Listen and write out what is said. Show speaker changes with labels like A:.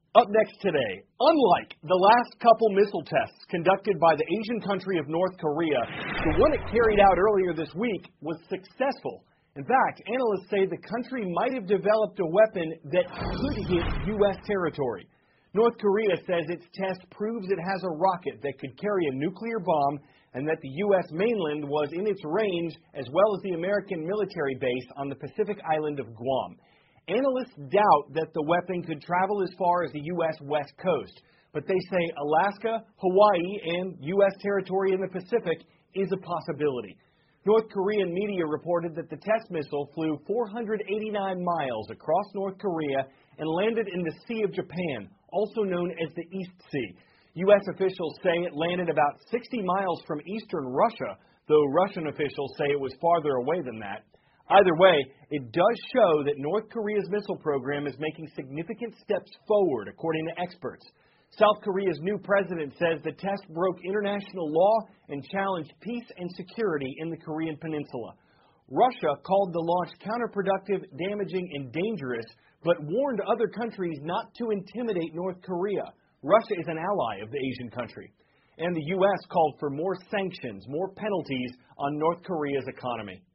A: Up next today, unlike the last couple missile tests conducted by the Asian country of North Korea, the one it carried out earlier this week was successful. In fact, analysts say the country might have developed a weapon that could hit U.S. territory. North Korea says its test proves it has a rocket that could carry a nuclear bomb and that the U.S. mainland was in its range, as well as the American military base on the Pacific island of Guam. Analysts doubt that the weapon could travel as far as the U.S. West Coast, but they say Alaska, Hawaii, and U.S. territory in the Pacific is a possibility. North Korean media reported that the test missile flew 489 miles across North Korea and landed in the Sea of Japan, also known as the East Sea. U.S. officials say it landed about 60 miles from eastern Russia, though Russian officials say it was farther away than that. Either way, it does show that North Korea's missile program is making significant steps forward, according to experts. South Korea's new president says the test broke international law and challenged peace and security in the Korean peninsula. Russia called the launch counterproductive, damaging, and dangerous, but warned other countries not to intimidate North Korea. Russia is an ally of the Asian country. And the U.S. called for more sanctions, more penalties on North Korea's economy.